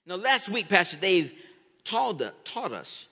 Now, last week, Pastor Dave taught us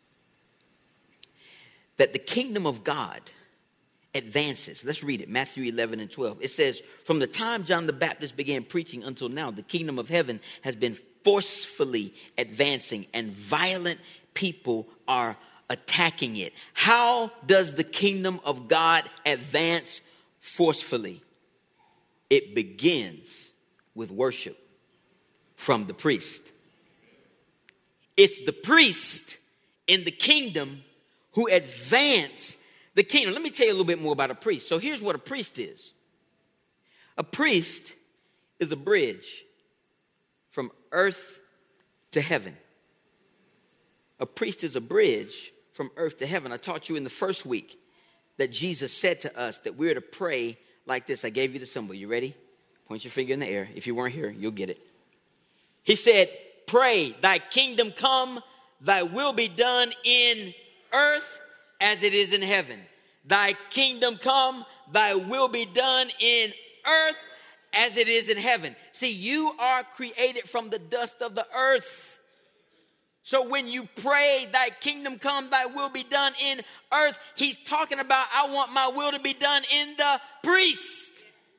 that the kingdom of God advances. Let's read it, Matthew 11 and 12. It says, from the time John the Baptist began preaching until now, the kingdom of heaven has been forcefully advancing, and violent people are attacking it. How does the kingdom of God advance forcefully? It begins with worship from the priest. It's the priest in the kingdom who advance the kingdom. Let me tell you a little bit more about a priest. So here's what a priest is. A priest is a bridge from earth to heaven. A priest is a bridge from earth to heaven. I taught you in the first week that Jesus said to us that we're to pray like this. I gave you the symbol. You ready? Point your finger in the air. If you weren't here, you'll get it. He said, pray, thy kingdom come, thy will be done in earth as it is in heaven. Thy kingdom come, thy will be done in earth as it is in heaven. See, you are created from the dust of the earth. So when you pray, thy kingdom come, thy will be done in earth, he's talking about, I want my will to be done in the priest.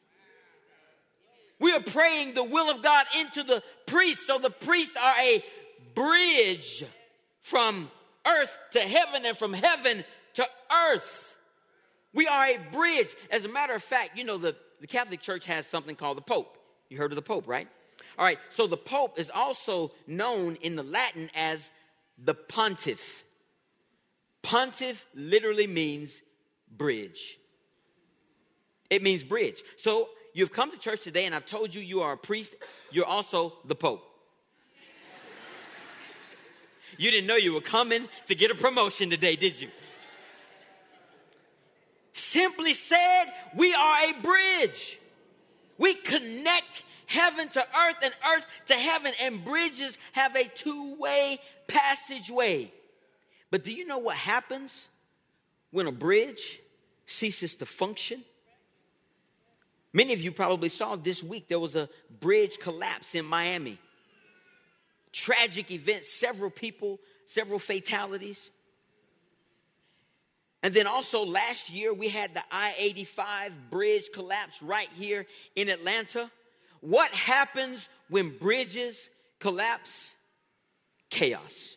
We are praying the will of God into the priest. So the priests are a bridge from earth to heaven and from heaven to earth. We are a bridge. As a matter of fact, you know, the Catholic Church has something called the Pope. You heard of the Pope, right? All right, so the Pope is also known in the Latin as the Pontiff. Pontiff literally means bridge. It means bridge. So you've come to church today and I've told you you are a priest. You're also the Pope. You didn't know you were coming to get a promotion today, did you? Simply said, we are a bridge. We connect heaven to earth and earth to heaven, and bridges have a two-way passageway. But do you know what happens when a bridge ceases to function? Many of you probably saw this week there was a bridge collapse in Miami. Tragic event, several people, several fatalities. And then also last year we had the I-85 bridge collapse right here in Atlanta. What happens when bridges collapse? Chaos,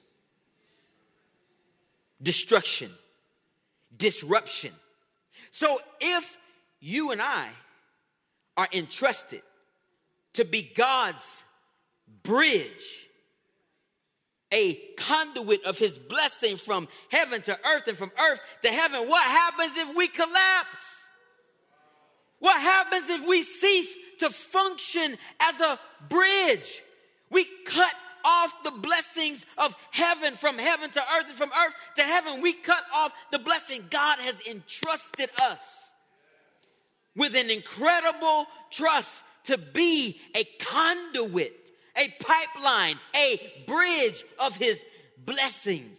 destruction, disruption. So if you and I are entrusted to be God's bridge, a conduit of his blessing from heaven to earth and from earth to heaven, what happens if we collapse? What happens if we cease to function as a bridge? We cut off the blessings of heaven from heaven to earth and from earth to heaven. We cut off the blessing. God has entrusted us with an incredible trust to be a conduit, a pipeline, a bridge of his blessings.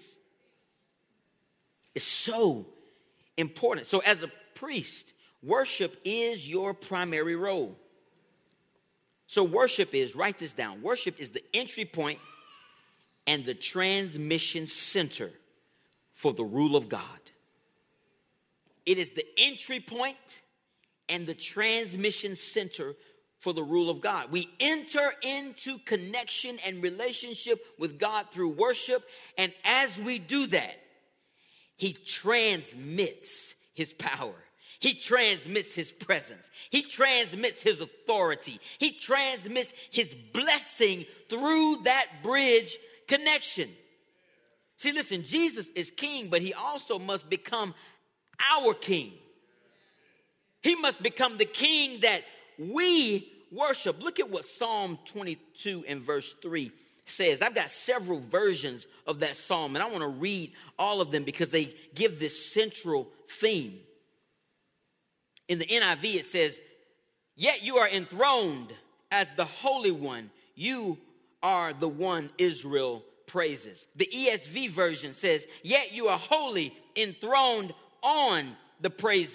It's so important. So as a priest, worship is your primary role. So worship is, write this down, worship is the entry point and the transmission center for the rule of God. It is the entry point and the transmission center for the rule of God. We enter into connection and relationship with God through worship, and as we do that, he transmits his power. He transmits his presence. He transmits his authority. He transmits his blessing through that bridge connection. See, listen, Jesus is king, but he also must become our king. He must become the king that we worship. Look at what Psalm 22 and verse 3 says. I've got several versions of that psalm, and I want to read all of them because they give this central theme. In the NIV, it says, yet you are enthroned as the Holy One. You are the one Israel praises. The ESV version says, yet you are holy, enthroned on the praises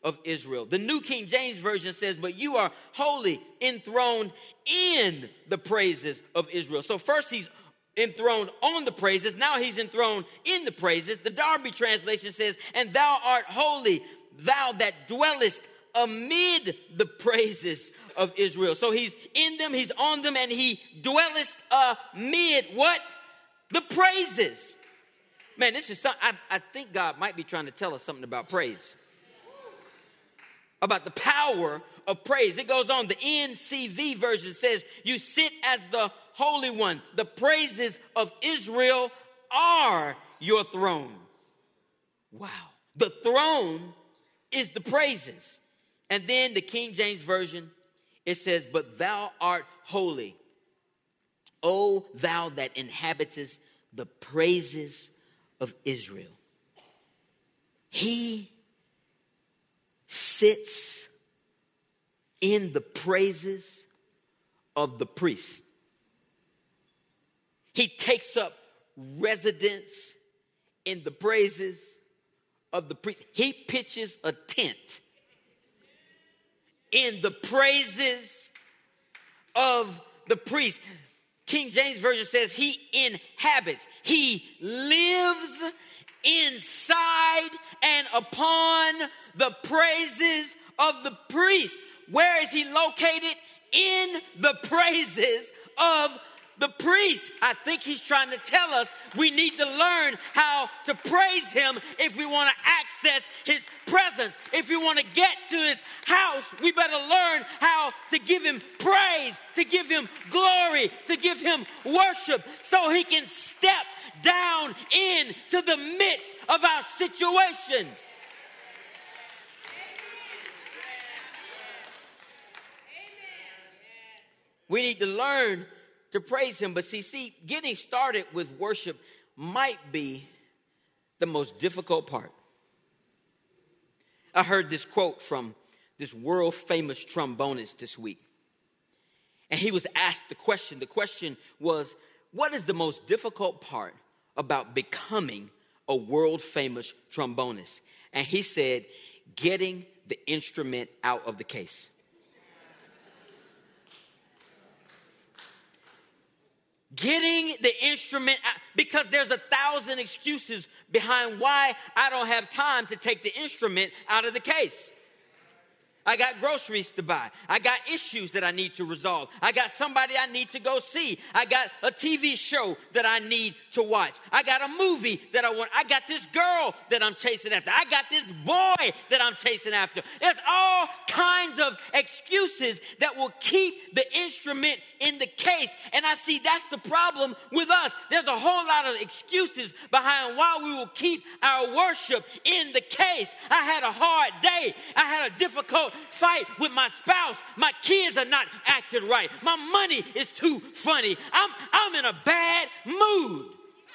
of Israel. The New King James Version says, but you are wholly enthroned in the praises of Israel. So first he's enthroned on the praises. Now he's enthroned in the praises. The Darby translation says, and thou art holy, thou that dwellest amid the praises of Israel. So he's in them, he's on them, and he dwellest amid what? The praises. Man, this is something, I think God might be trying to tell us something about praise. About the power of praise. It goes on, the NCV version says, you sit as the Holy One. The praises of Israel are your throne. Wow. The throne is the praises. And then the King James Version, it says, but thou art holy, O thou that inhabitest the praises of Israel. He sits in the praises of the priest. He takes up residence in the praises of the priest. He pitches a tent in the praises of the priest. King James Version says he inhabits. He lives inside and upon the praises of the priest. Where is he located? In the praises of the priest. I think he's trying to tell us we need to learn how to praise him if we want to access his presence. If we want to get to his house, we better learn how to give him praise, to give him glory, to give him worship, so he can step down into the midst of our situation. We need to learn to praise him. But see, getting started with worship might be the most difficult part. I heard this quote from this world famous trombonist this week. And he was asked the question. The question was, what is the most difficult part about becoming a world famous trombonist? And he said, getting the instrument out of the case. Getting the instrument out, because there's 1,000 excuses behind why I don't have time to take the instrument out of the case. I got groceries to buy. I got issues that I need to resolve. I got somebody I need to go see. I got a TV show that I need to watch. I got a movie that I want. I got this girl that I'm chasing after. I got this boy that I'm chasing after. There's all kinds of excuses that will keep the instrument in the case. And I see that's the problem with us. There's a whole lot of excuses behind why we will keep our worship in the case. I had a hard day. I had a difficult fight with my spouse. My kids are not acting right. My money is too funny. I'm in a bad mood.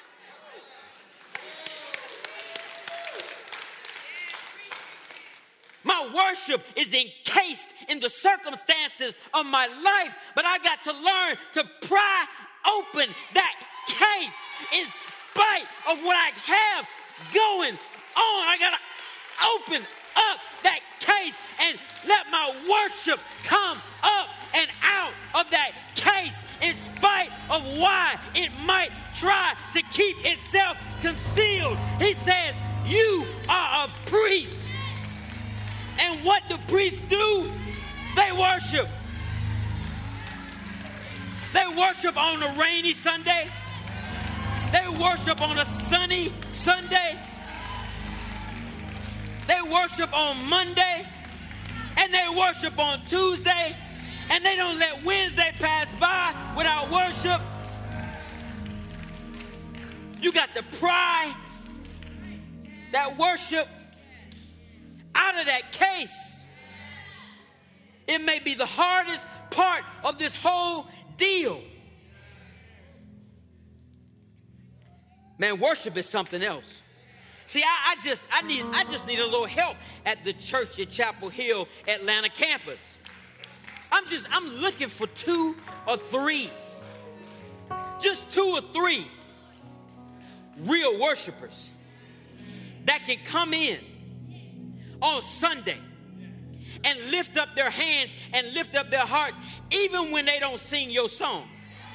My worship is encased in the circumstances of my life, but I got to learn to pry open that case in spite of what I have going on. I got to open up that case and let my worship come up and out of that case in spite of why it might try to keep itself concealed. He said, you are a priest. And what do priests do? They worship. They worship on a rainy Sunday. They worship on a sunny Sunday. They worship on Monday. And they worship on Tuesday. And they don't let Wednesday pass by without worship. You got to pry that worship out of that case. It may be the hardest part of this whole deal. Man, worship is something else. See, I just need a little help at the church at Chapel Hill, Atlanta campus. I'm looking for 2 or 3. Just 2 or 3 real worshipers that can come in on Sunday and lift up their hands and lift up their hearts, even when they don't sing your song.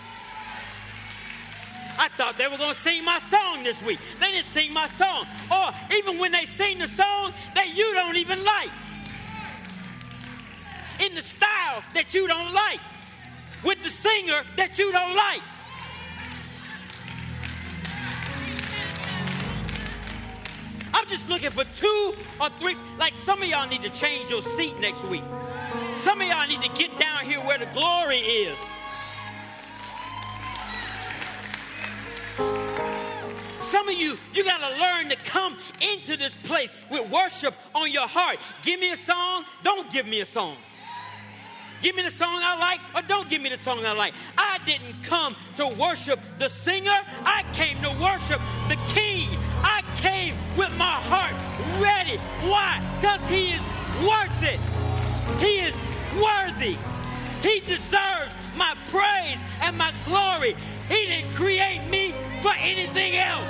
I thought they were going to sing my song this week. They didn't sing my song. Or even when they sing the song that you don't even like, in the style that you don't like, with the singer that you don't like. I'm just looking for 2 or 3. Like, some of y'all need to change your seat next week. Some of y'all need to get down here where the glory is. Some of you got to learn to come into this place with worship on your heart. Give me a song, don't give me a song. Give me the song I like, or don't give me the song I like. I didn't come to worship the singer. I came to worship the King. I came with my heart ready. Why? Because he is worth it. He is worthy. He deserves my praise and my glory. He didn't create me for anything else.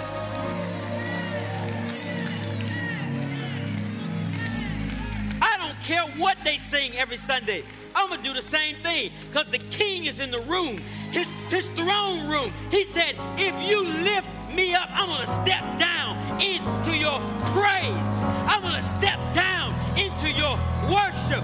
I don't care what they sing every Sunday. I'm going to do the same thing because the King is in the room, his throne room. He said, if you lift me up, I'm going to step down into your praise. I'm going to step down into your worship.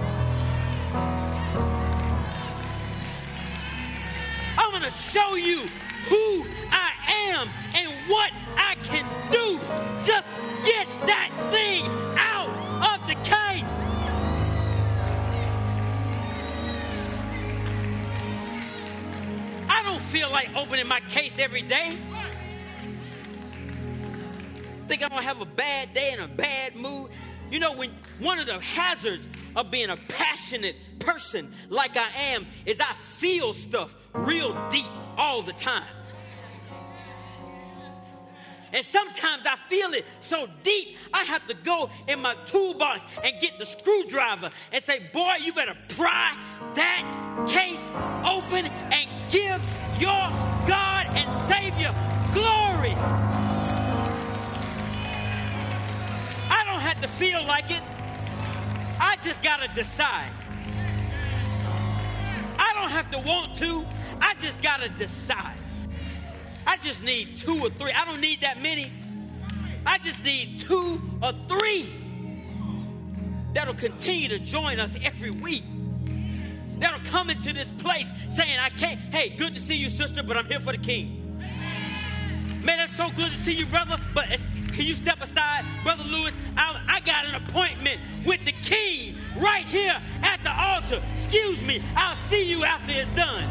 I'm going to show you who I am and what I can do. Just get that thing out of the case. I don't feel like opening my case every day. Think I'm gonna have a bad day and a bad mood. You know, when one of the hazards of being a passionate person like I am is I feel stuff real deep all the time. And sometimes I feel it so deep, I have to go in my toolbox and get the screwdriver and say, boy, you better pry that case open and give your God and Savior glory. I don't have to feel like it. I just got to decide. I don't have to want to. I just got to decide. I just need 2 or 3. I don't need that many. I just need 2 or 3 that'll continue to join us every week. That'll come into this place saying, I can't. Hey, good to see you, sister, but I'm here for the King. Man, that's so good to see you, brother, but can you step aside? Brother Lewis, I got an appointment with the King right here at the altar. Excuse me, I'll see you after it's done.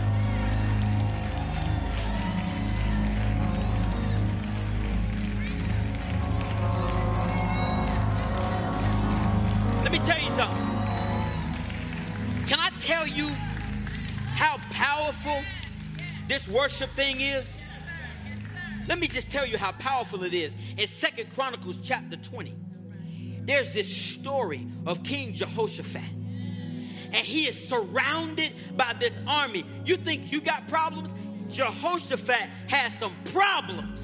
Let me tell you something. Can I tell you how powerful this worship thing is? Let me just tell you how powerful it is. In 2 Chronicles chapter 20, there's this story of King Jehoshaphat. And he is surrounded by this army. You think you got problems? Jehoshaphat has some problems.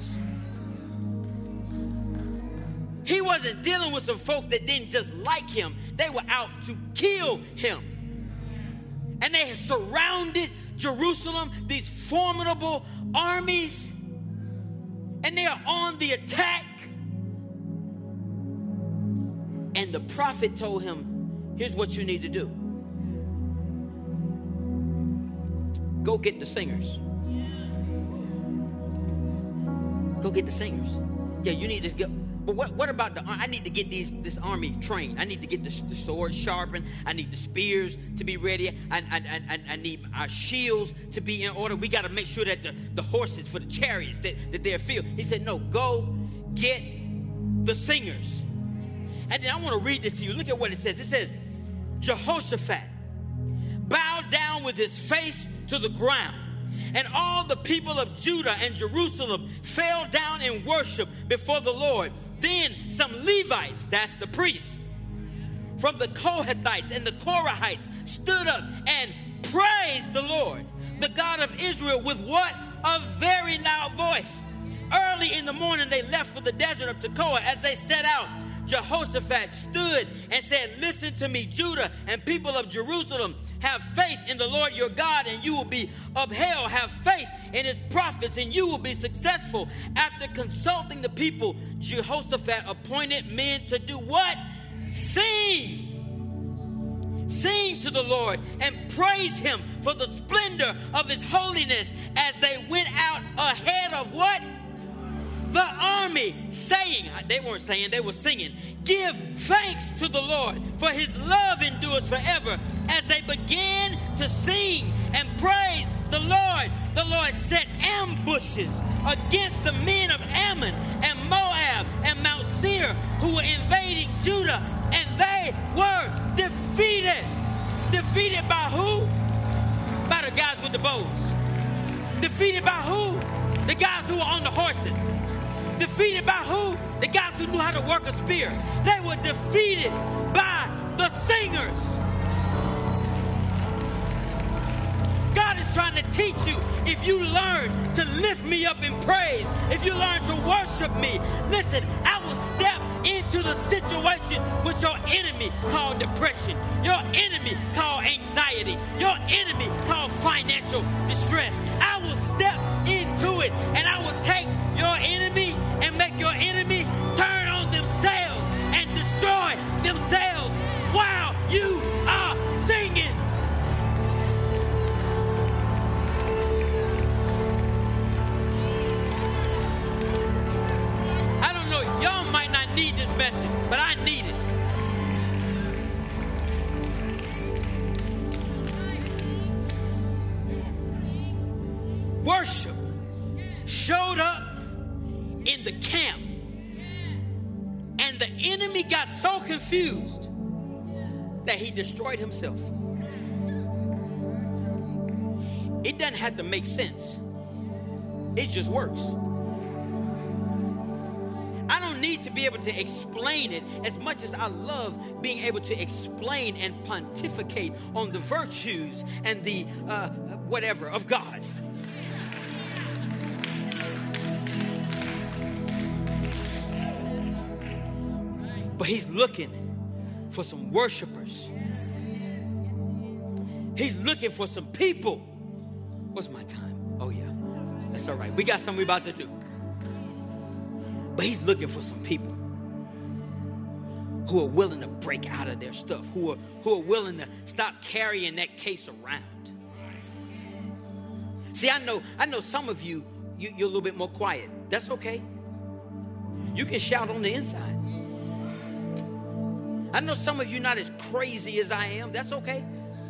He wasn't dealing with some folks that didn't just like him. They were out to kill him. And they had surrounded Jerusalem, these formidable armies. And they are on the attack. And the prophet told him, here's what you need to do. Go get the singers. Go get the singers. Yeah, you need to go. But what about I need to get this army trained. I need to get the swords sharpened. I need the spears to be ready. I need our shields to be in order. We got to make sure that the horses for the chariots, that they're filled. He said, no, go get the singers. And then I want to read this to you. Look at what it says. It says, Jehoshaphat bowed down with his face to the ground. And all the people of Judah and Jerusalem fell down in worship before the Lord. Then some Levites, that's the priests, from the Kohathites and the Korahites stood up and praised the Lord, the God of Israel, with what? A very loud voice. Early in the morning they left for the desert of Tekoa. As they set out, Jehoshaphat stood and said, listen to me, Judah and people of Jerusalem, have faith in the Lord your God and you will be upheld. Have faith in his prophets and you will be successful. After consulting the people, Jehoshaphat appointed men to do what? Sing. Sing to the Lord and praise him for the splendor of his holiness as they went out ahead of what? The army, saying, they weren't saying, they were singing, give thanks to the Lord, for his love endures forever. As they began to sing and praise the Lord set ambushes against the men of Ammon and Moab and Mount Seir who were invading Judah, and they were defeated. Defeated by who? By the guys with the bows. Defeated by who? The guys who were on the horses. Defeated by who? The guys who knew how to work a spear. They were defeated by the singers. God is trying to teach you, if you learn to lift me up in praise, if you learn to worship me, listen, I will step into the situation with your enemy called depression, your enemy called anxiety, your enemy called financial distress. I will step into it and I will take your enemy and make your enemy turn on themselves and destroy themselves while you are singing. I don't know, y'all might not need this message, but I need it. Worship showed up in the camp, and the enemy got so confused that he destroyed himself. It doesn't have to make sense. It just works. I don't need to be able to explain it as much as I love being able to explain and pontificate on the virtues and the whatever of God. But he's looking for some worshipers. He's looking for some people. What's my time? Oh, yeah. That's all right. We got something we're about to do. But he's looking for some people who are willing to break out of their stuff, who are willing to stop carrying that case around. See, I know some of you're a little bit more quiet. That's okay. You can shout on the inside. I know some of you not as crazy as I am. That's okay.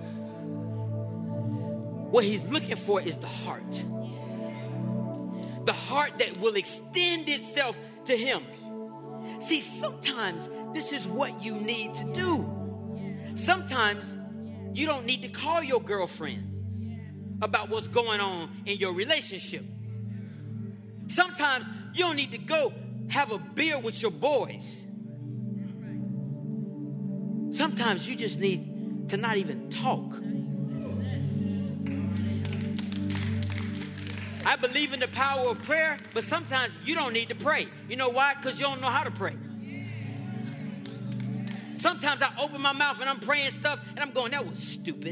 What he's looking for is the heart. The heart that will extend itself to him. See, sometimes this is what you need to do. Sometimes you don't need to call your girlfriend about what's going on in your relationship. Sometimes you don't need to go have a beer with your boys. Sometimes you just need to not even talk. I believe in the power of prayer, but sometimes you don't need to pray. You know why? Because you don't know how to pray. Sometimes I open my mouth and I'm praying stuff and I'm going, that was stupid.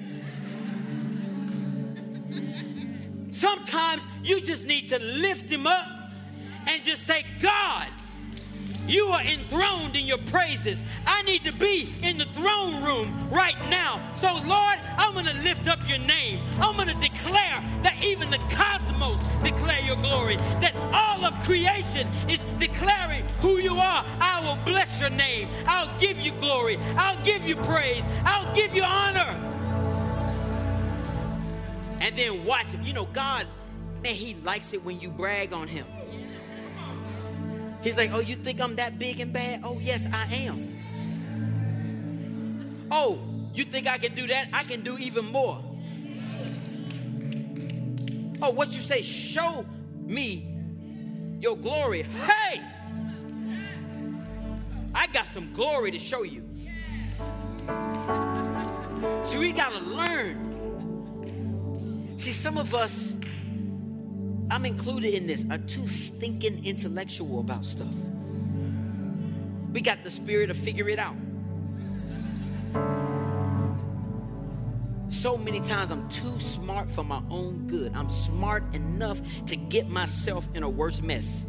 Sometimes you just need to lift him up and just say, God, you are enthroned in your praises. I need to be in the throne room right now. So, Lord, I'm going to lift up your name. I'm going to declare that even the cosmos declare your glory, that all of creation is declaring who you are. I will bless your name. I'll give you glory. I'll give you praise. I'll give you honor. And then watch him. You know, God, man, he likes it when you brag on him. He's like, oh, you think I'm that big and bad? Oh, yes, I am. Oh, you think I can do that? I can do even more. Oh, what you say? Show me your glory. Hey, I got some glory to show you. See, we got to learn. See, some of us, I'm included in this, are too stinking intellectual about stuff. We got the spirit to figure it out. So many times I'm too smart for my own good. I'm smart enough to get myself in a worse mess.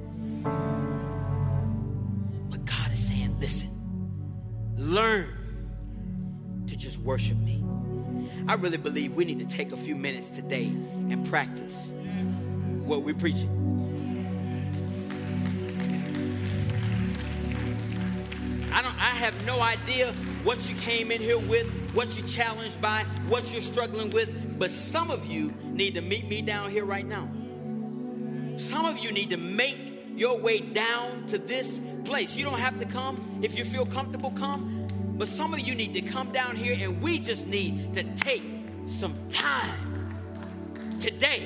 But God is saying, listen, learn to just worship me. I really believe we need to take a few minutes today and practice what we're preaching. I have no idea what you came in here with, what you're challenged by, what you're struggling with, but some of you need to meet me down here right now. Some of you need to make your way down to this place. You don't have to come. If you feel comfortable, come. But some of you need to come down here, and we just need to take some time today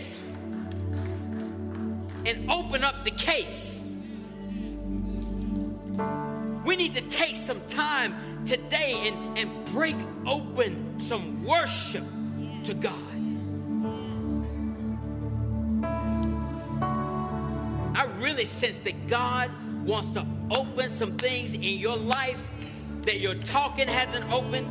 and open up the case. We need to take some time today and break open some worship to God. I really sense that God wants to open some things in your life that your talking hasn't opened,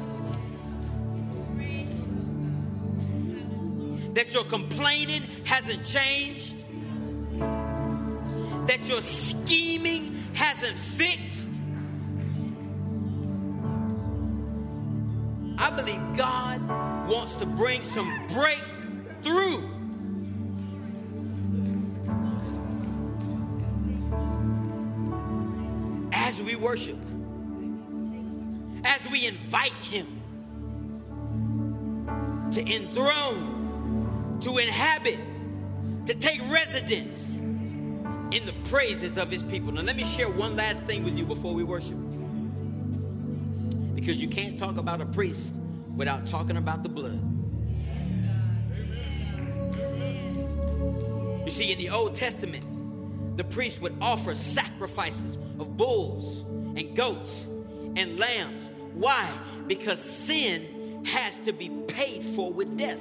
that your complaining hasn't changed, that your scheming hasn't fixed. I believe God wants to bring some breakthrough. As we worship, as we invite him to enthrone, to inhabit, to take residence in the praises of his people. Now let me share one last thing with you before we worship. Because you can't talk about a priest without talking about the blood. You see, in the Old Testament, the priest would offer sacrifices of bulls and goats and lambs. Why? Because sin has to be paid for with death.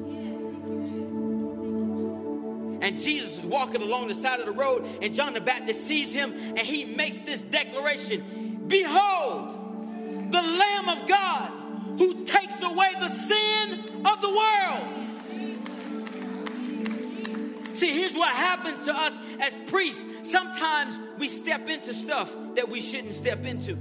And Jesus is walking along the side of the road, and John the Baptist sees him, and he makes this declaration: behold, the Lamb of God who takes away the sin of the world. See, here's what happens to us as priests. Sometimes we step into stuff that we shouldn't step into.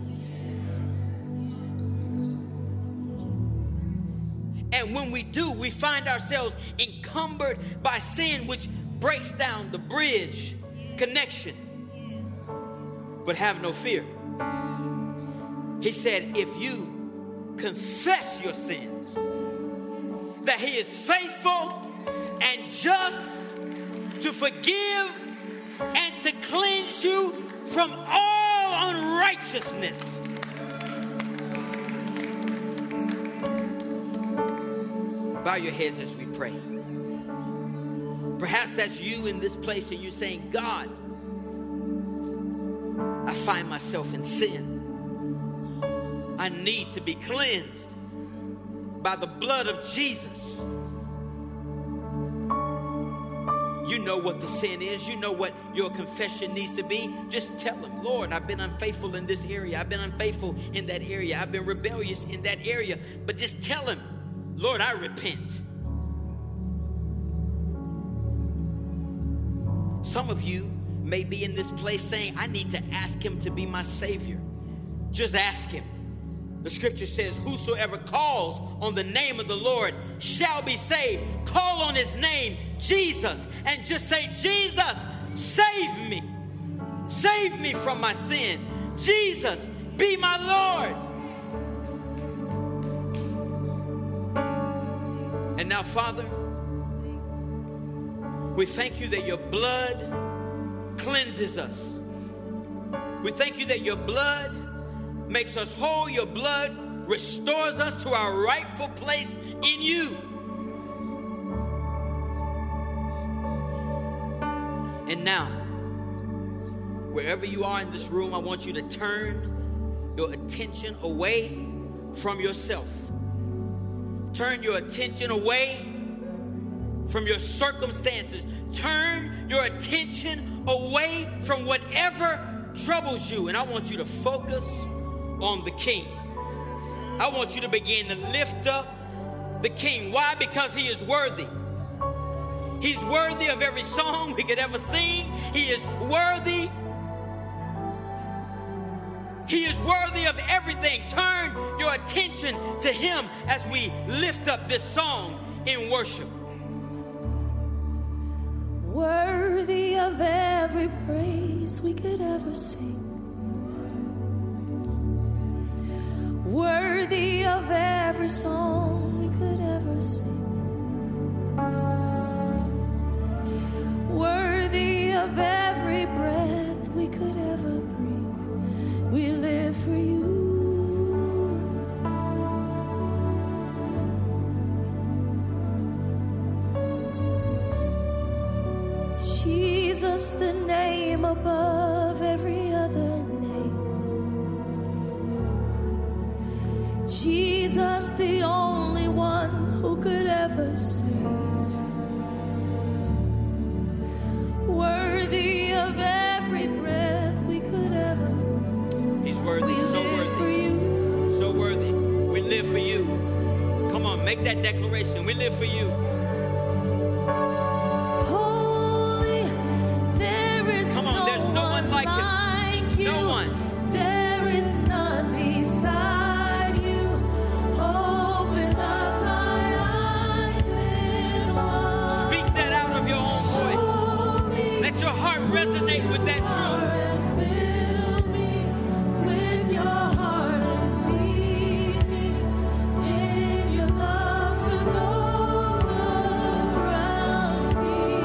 And when we do, we find ourselves encumbered by sin, which breaks down the bridge connection. But have no fear. He said, if you confess your sins, that he is faithful and just to forgive and to cleanse you from all unrighteousness. Bow your heads as we pray. Perhaps that's you in this place and you're saying, God, I find myself in sin. I need to be cleansed by the blood of Jesus. You know what the sin is. You know what your confession needs to be. Just tell him, Lord, I've been unfaithful in this area. I've been unfaithful in that area. I've been rebellious in that area. But just tell him, Lord, I repent. Some of you may be in this place saying, I need to ask him to be my Savior. Just ask him. The scripture says, whosoever calls on the name of the Lord shall be saved. Call on his name, Jesus, and just say, Jesus, save me. Save me from my sin. Jesus, be my Lord. And now, Father, we thank you that your blood cleanses us. We thank you that your blood makes us whole. Your blood restores us to our rightful place in you. And now, wherever you are in this room, I want you to turn your attention away from yourself. Turn your attention away from your circumstances. Turn your attention away from whatever troubles you, and I want you to focus on the King. I want you to begin to lift up the King. Why? Because he is worthy. He's worthy of every song we could ever sing. He is worthy. He is worthy of everything. Turn your attention to him as we lift up this song in worship. Worthy of every praise we could ever sing. Worthy of every song we could ever sing. Worthy of every breath we could ever breathe. We live for you. Jesus, the name above every other name. Jesus, the only one who could ever save. Worthy of every breath we could ever breathe. He's worthy. We So live worthy. for you. So worthy. We live for you. Come on, make that declaration. We live for you. Holy, there is Come on, there's no one like you. No one. There is none beside you. Open up my eyes in wonder. Speak that out of your own voice. Show me Let your heart resonate with that truth. and fill me with your heart and lead me in your love to those around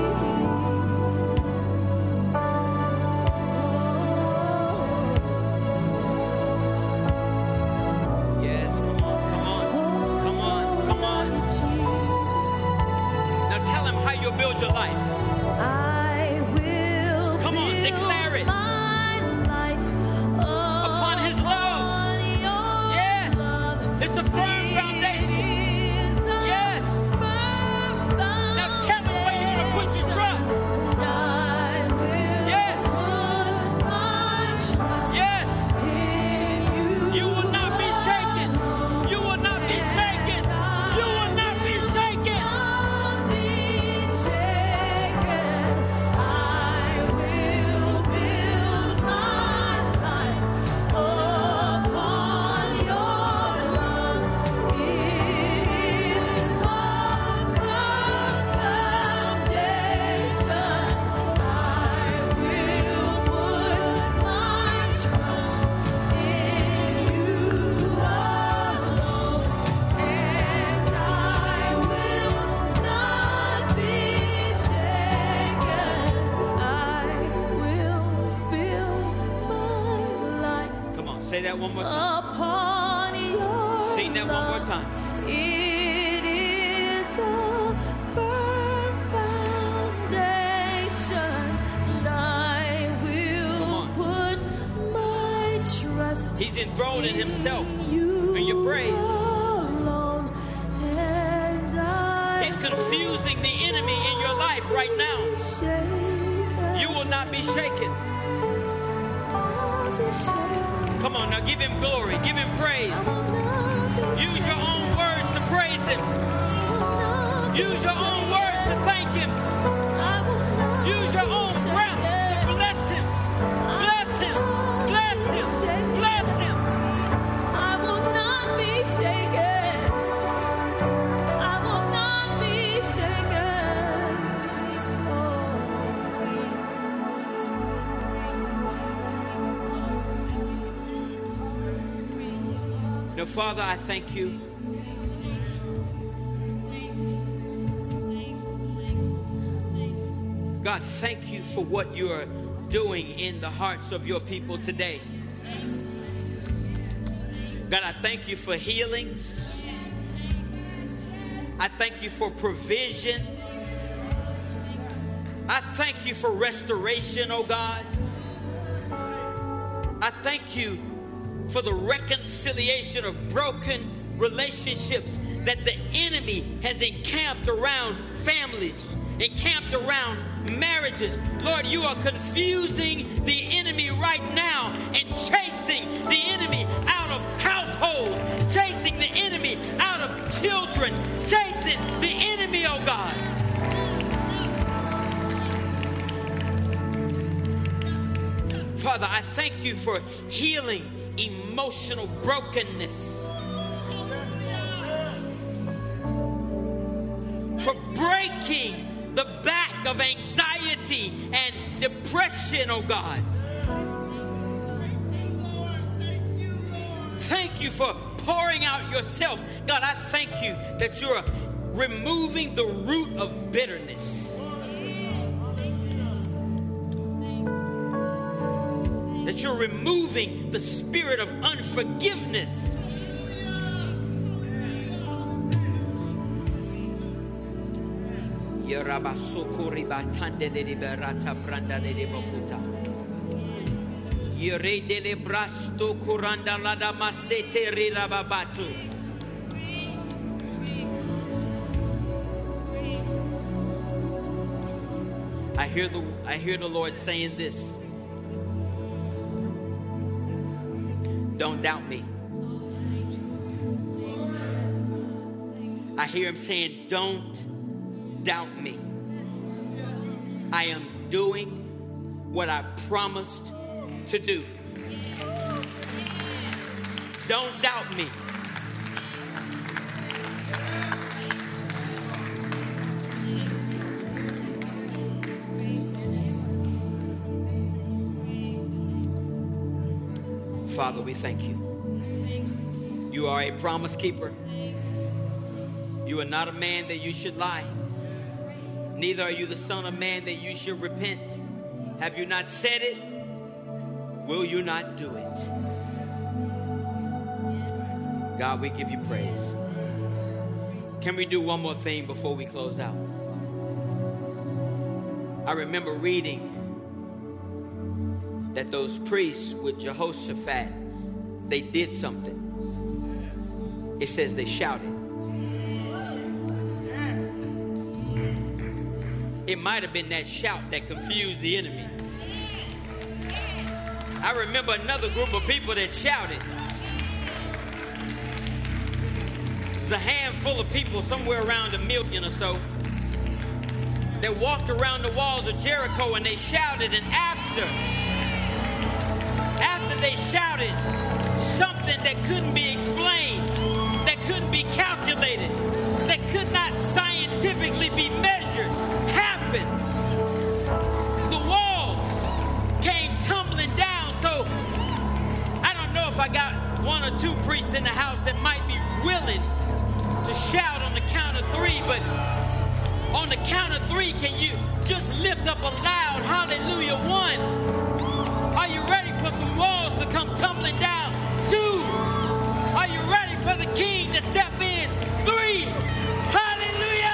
me. Yes, come on. Come on. Jesus, Now tell him how you'll build your life. I will Come on, build declare it. my life Upon his love. upon your Yes. love. It's a firm foundation. It is a Yes. firm Now tell him where you're going to put your trust. and I will Yes. put my trust Yes. in you. You will not be shaken. You will not be shaken. You will not be shaken. Not be shaken. I will build my life upon your love. It is a firm foundation. I will put my trust in you alone, and I will not be shaken. I will build my life Come on, say that one more time. upon your Sing that one more love. time. It is a firm foundation, and I will Come put my trust He's enthroned in himself. you in your praise. alone, and I He's confusing the enemy in your life right now. shaken. You will not be shaken. I'll be shaken. Come on, now give him glory. Give him praise. I will not be Use your shaken. own words to praise him. I will not be Use your own shaken. words to thank him. I will not Use your be own breath shaken. to bless him. Bless him. Bless him. Bless him. I will not be shaken. I will not be shaken. Now, Father, I thank you. God, thank you for what you're doing in the hearts of your people today. God, I thank you for healings. I thank you for provision. I thank you for restoration, oh God. I thank you for the reconciliation of broken relationships that the enemy has encamped around families, encamped around marriages. Lord, you are confusing the enemy right now and chasing the enemy out of households, chasing the enemy out of children, chasing the enemy, oh God. Father, I thank you for healing emotional brokenness, for breaking the back of anxiety and depression, oh God. Thank you for pouring out yourself. God, I thank you that you're removing the root of bitterness. That you're removing the spirit of unforgiveness. I hear the Lord saying this. Don't doubt me. I hear him saying, don't doubt me. I am doing what I promised to do. Don't doubt me. Father, we thank you. You are a promise keeper. You are not a man that you should lie. Neither are you the son of man that you should repent. Have you not said it? Will you not do it? God, we give you praise. Can we do one more thing before we close out? I remember reading that those priests with Jehoshaphat, they did something. It says they shouted. It might have been that shout that confused the enemy. I remember another group of people that shouted. The handful of people, somewhere around 1 million or so, that walked around the walls of Jericho and they shouted, and after they shouted, something that couldn't be explained, that couldn't be calculated, that could not scientifically be measured, happened. The walls came tumbling down. So I don't know if I got one or two priests in the house that might be willing to shout on the count of 3, but on the count of 3, can you just lift up a loud hallelujah? 1. Are you ready for some walls to come tumbling down? 2. Are you ready for the King to step in? 3. Hallelujah!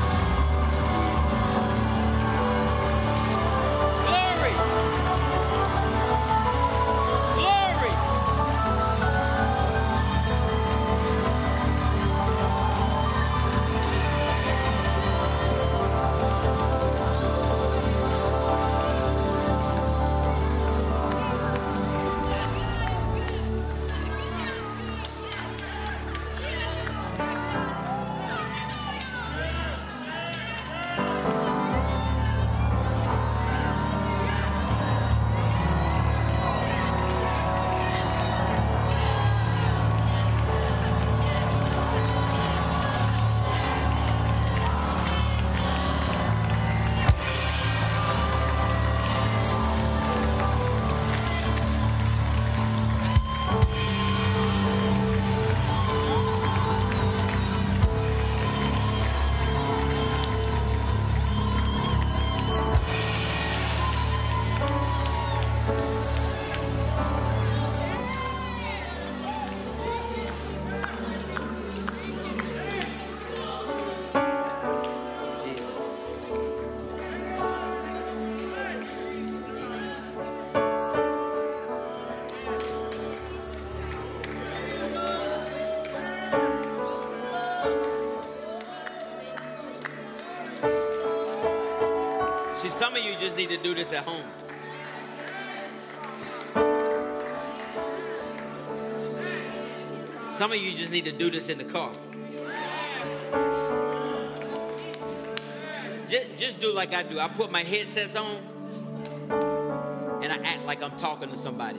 Glory! just need to do this at home. Some of you just need to do this in the car. Just do like I do. I put my headsets on and I act like I'm talking to somebody.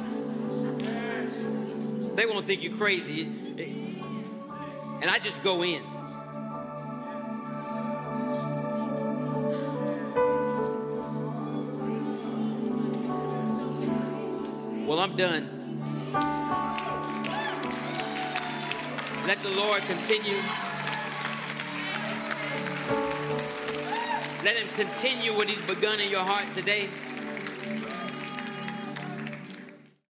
They won't think you're crazy. And I just go in. Well, I'm done. Let the Lord continue. Let him continue what he's begun in your heart today.